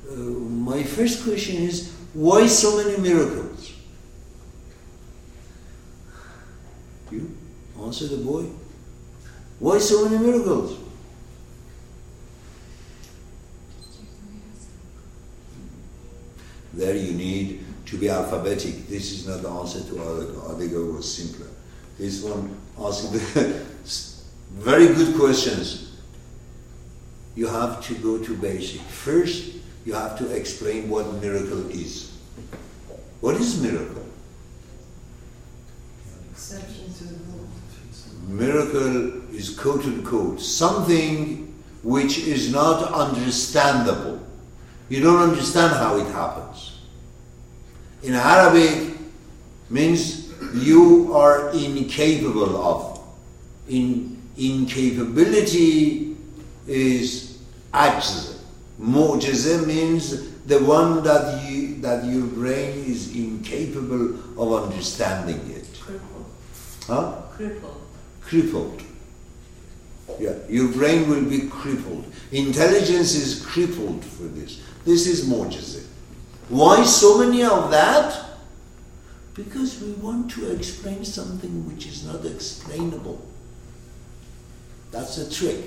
my first question is, why so many miracles? You answer the boy. Why so many miracles? There you need to be alphabetic. This is not the answer to Adigo was simpler. This one asks very good questions. You have to go to basic. First, you have to explain what miracle is. What is miracle? Exception to the rule. Miracle is quote unquote something which is not understandable. You don't understand how it happens. In Arabic, means you are incapable of. Incapability is ajz. Mu'jiza means the one that your brain is incapable of understanding it. Crippled. Huh? Crippled. Crippled. Yeah, your brain will be crippled. Intelligence is crippled for this. This is mu'jiza. Why so many of that? Because we want to explain something which is not explainable. That's the trick.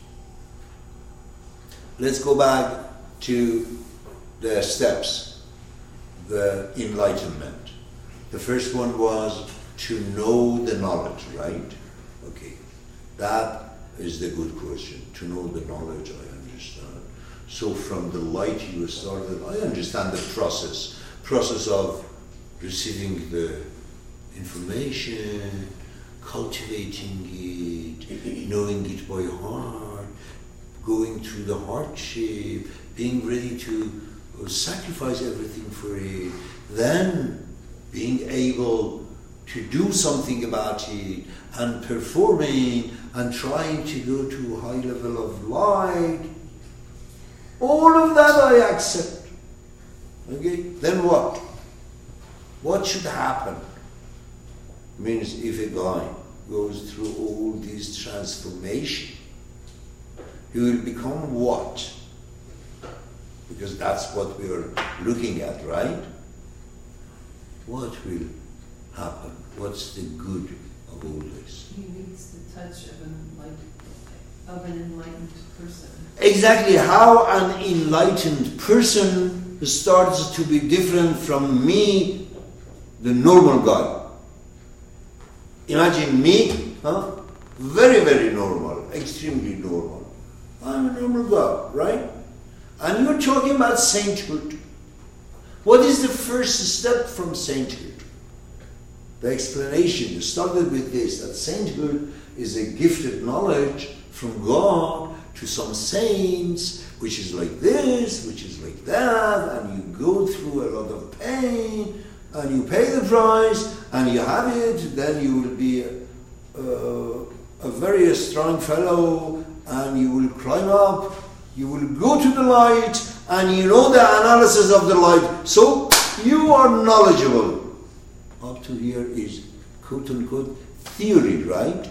Let's go back to the steps, the enlightenment. The first one was to know the knowledge, right? Okay. That is the good question. To know the knowledge, I understand. So from the light you started, I understand the process of receiving the information, cultivating it, knowing it by heart, going through the hardship, being ready to sacrifice everything for it, then being able to do something about it, and performing and trying to go to a high level of light. All of that I accept. Okay? Then what? What should happen? Means if a guy goes through all these transformations, he will become what? Because that's what we are looking at, right? What will happen? What's the good of all this? He needs the touch of an enlightened person. Exactly how an enlightened person starts to be different from me, the normal guy. Imagine me, very, very normal, extremely normal. I'm a normal guy, right? And you're talking about sainthood. What is the first step from sainthood? The explanation started with this, that sainthood is a gifted knowledge from God to some saints, which is like this, which is like that, and you go through a lot of pain, and you pay the price, and you have it, then you will be a very strong fellow, and you will climb up, you will go to the light, and you know the analysis of the light, so you are knowledgeable. Up to here is quote-unquote theory, right?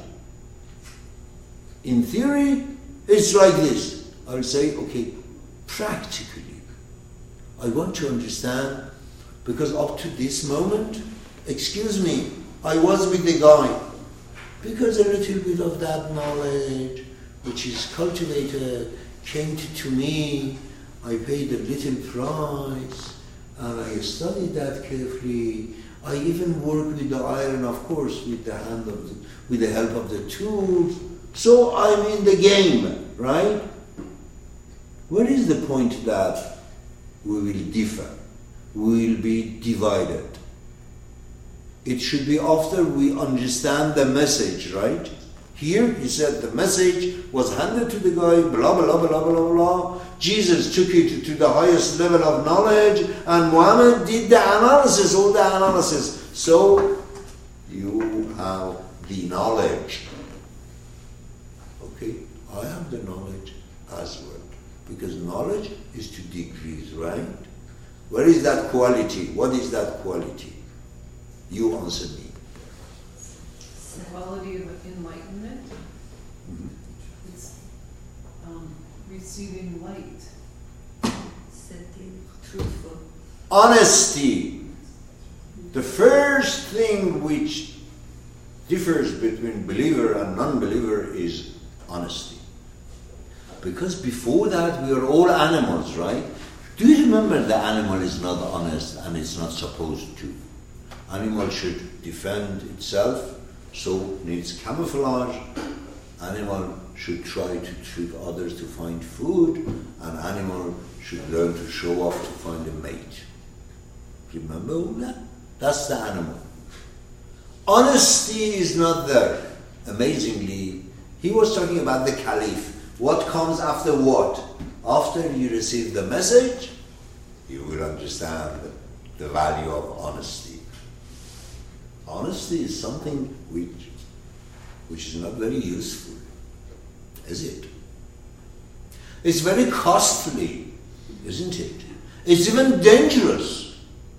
In theory, it's like this. I'll say, okay, practically, I want to understand, because up to this moment, excuse me, I was with the guy, because a little bit of that knowledge, which is cultivated, came to me, I paid a little price, and I studied that carefully. I even worked with the iron, of course, with the help of the tools. So I'm in the game, right? Where is the point that we will differ? We will be divided. It should be after we understand the message, right? Here, he said the message was handed to the guy, blah, blah, blah, blah, blah, blah. Jesus took it to the highest level of knowledge, and Muhammad did the analysis, all the analysis. So, you have the knowledge. Okay, I have the knowledge as well. Because knowledge is to degrees, right? Where is that quality? What is that quality? You answer me. The quality of enlightenment. It's receiving light. Sensitive, truthful. Honesty. The first thing which differs between believer and non-believer is honesty. Because before that we are all animals, right? Do you remember the animal is not honest and it's not supposed to? Animal should defend itself, so needs camouflage. Animal should try to trick others to find food. An animal should learn to show off to find a mate. Remember all that? That's the animal. Honesty is not there. Amazingly, he was talking about the caliph. What comes after what? After you receive the message, you will understand the value of honesty. Honesty is something which is not very useful, is it? It's very costly, isn't it? It's even dangerous.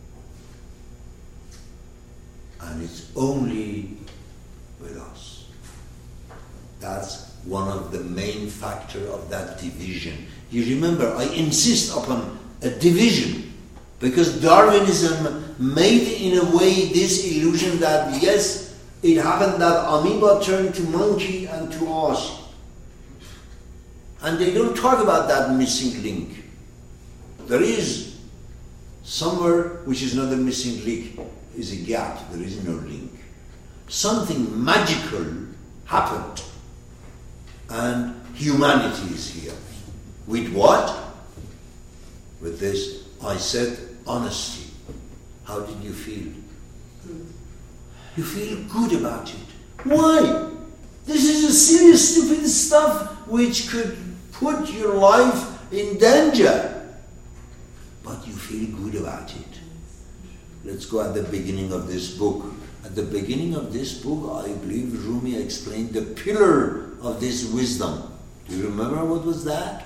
And it's only with us. That's one of the main factors of that division. You remember, I insist upon a division because Darwinism made in a way this illusion that yes, it happened that amoeba turned to monkey and to us. And they don't talk about that missing link. There is somewhere which is not a missing link, is a gap, there is no link. Something magical happened and humanity is here. With what? With this, I said, honesty. How did you feel? Good. You feel good about it. Why? This is a serious, stupid stuff which could put your life in danger. But you feel good about it. Let's go at the beginning of this book. At the beginning of this book, I believe Rumi explained the pillar of this wisdom. Do you remember what was that?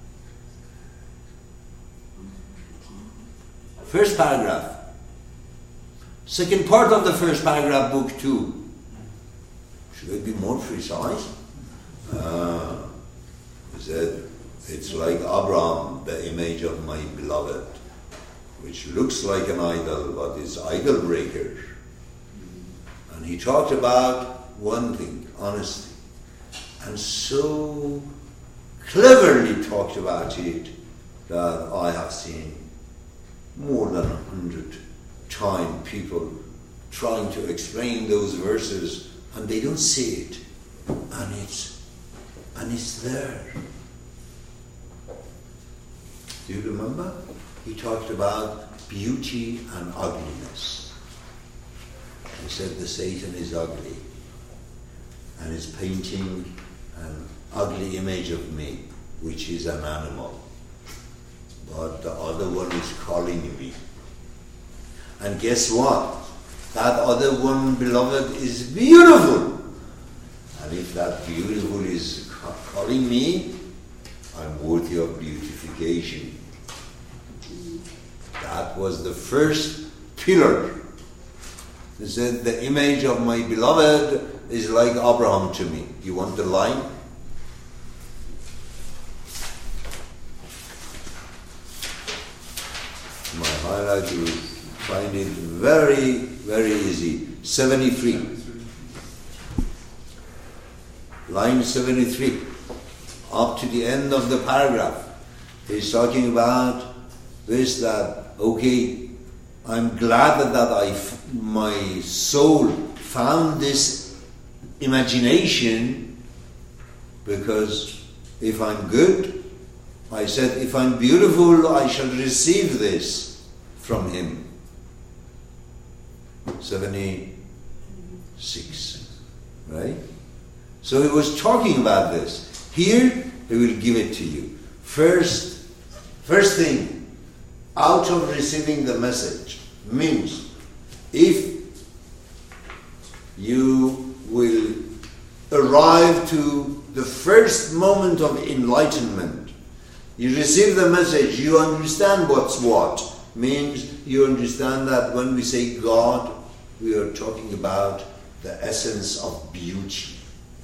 First paragraph. Second part of the first paragraph, book 2. Should I be more precise? He said, it's like Abraham, the image of my beloved, which looks like an idol, but is idol breaker. And he talked about one thing, honesty. And so cleverly talked about it that I have seen more than 100 times people trying to explain those verses and they don't see it. And it's there. Do you remember? He talked about beauty and ugliness. He said the Satan is ugly and is painting an ugly image of me, which is an animal. But the other one is calling me. And guess what? That other one, beloved, is beautiful. And if that beautiful is calling me, I'm worthy of beautification. That was the first pillar. He said, the image of my beloved is like Abraham to me. You want the line? My highlight, you will find it very, very easy. 73. Line 73. Up to the end of the paragraph. He's talking about this, that, okay, I'm glad that my soul found this imagination, because if I'm good, I said, if I'm beautiful, I shall receive this from him. 76, right? So he was talking about this. Here, he will give it to you. First thing, out of receiving the message, means if you will arrive to the first moment of enlightenment, you receive the message, you understand what's what. Means you understand that when we say God, we are talking about the essence of beauty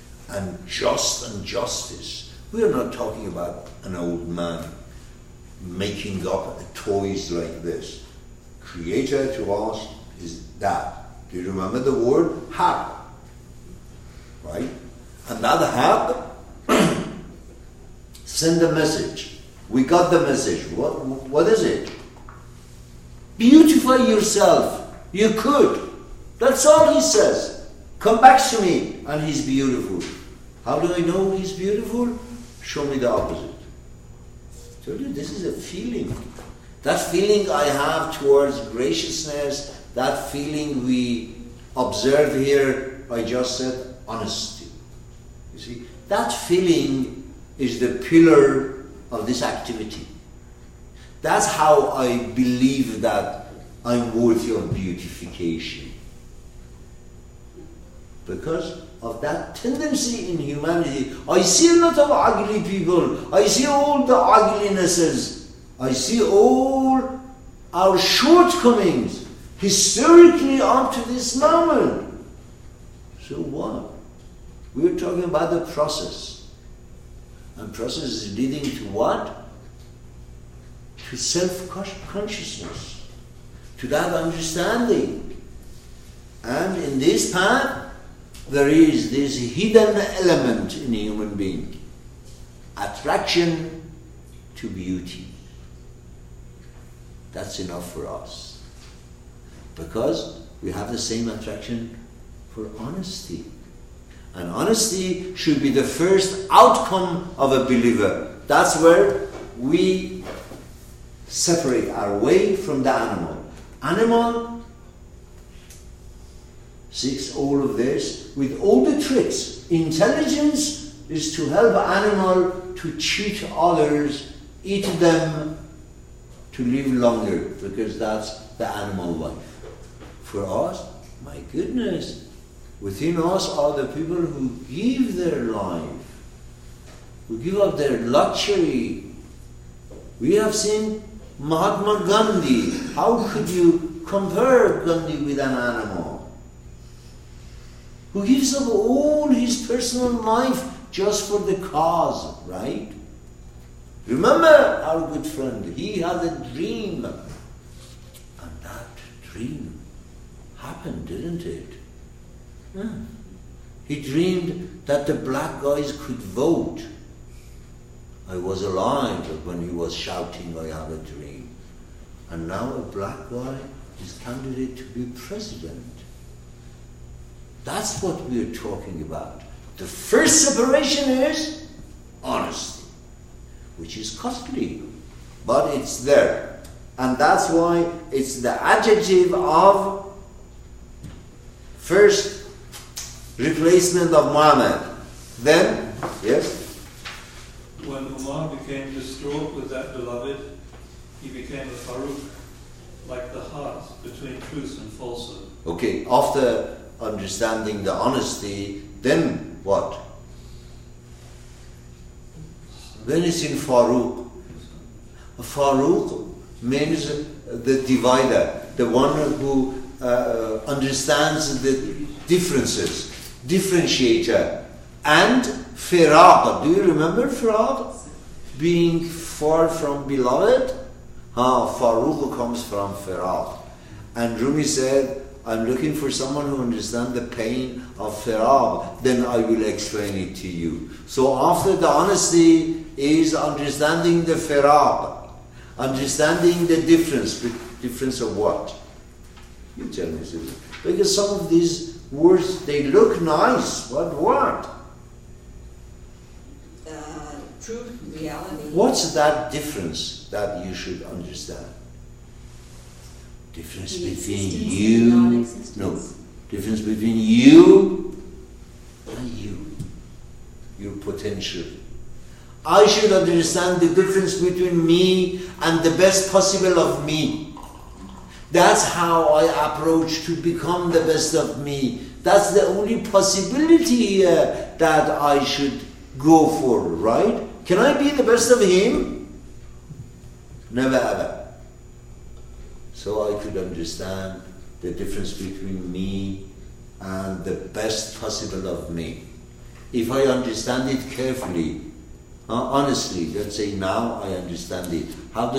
and justice. We are not talking about an old man making up toys like this. Creator to us is that. Do you remember the word hab? Right? And that hab send a message. We got the message. What is it? Beautify yourself. You could. That's all he says. Come back to me. And he's beautiful. How do I know he's beautiful? Show me the opposite. I told you, this is a feeling. That feeling I have towards graciousness, that feeling we observe here, I just said honesty. You see, that feeling is the pillar of this activity. That's how I believe that I'm worthy of beautification. Because of that tendency in humanity. I see a lot of ugly people. I see all the uglinesses. I see all our shortcomings historically up to this moment. So what? We're talking about the process. And process is leading to what? To self-consciousness. To that understanding. And in this path, there is this hidden element in a human being. Attraction to beauty. That's enough for us. Because we have the same attraction for honesty. And honesty should be the first outcome of a believer. That's where we separate our way from the animal. Animal seeks all of this with all the tricks. Intelligence is to help animal to cheat others, eat them, to live longer, because that's the animal life. For us, my goodness, within us are the people who give their life, who give up their luxury. We have seen Mahatma Gandhi. How could you compare Gandhi with an animal? Who gives up all his personal life just for the cause, right? Remember our good friend, he had a dream. And that dream happened, didn't it? He dreamed that the black guys could vote. I was alive when he was shouting, I have a dream. And now a black guy is candidate to be president. That's what we're talking about. The first separation is honesty, which is costly, but it's there. And that's why it's the adjective of first replacement of Muhammad. Then, yes? When Umar became distraught with that beloved, he became a Faruq, like the heart between truth and falsehood. Okay, after understanding the honesty, then what? Then it's in Faruq. Faruq means the divider, the one who understands the differences, differentiator. And Firaq, do you remember Firaq? Being far from beloved? Faruq comes from Firaq. And Rumi said, I'm looking for someone who understands the pain of firaq, then I will explain it to you. So after the honesty is understanding the firaq, understanding the difference. Difference of what? You tell me, Susan. Because some of these words, they look nice. What? Truth, reality. What's that difference that you should understand? Difference between you, difference between you and you, your potential. I should understand the difference between me and the best possible of me. That's how I approach to become the best of me. That's the only possibility that I should go for, right? Can I be the best of him? Never ever. So I could understand the difference between me and the best possible of me. If I understand it carefully, honestly, let's say now I understand it. How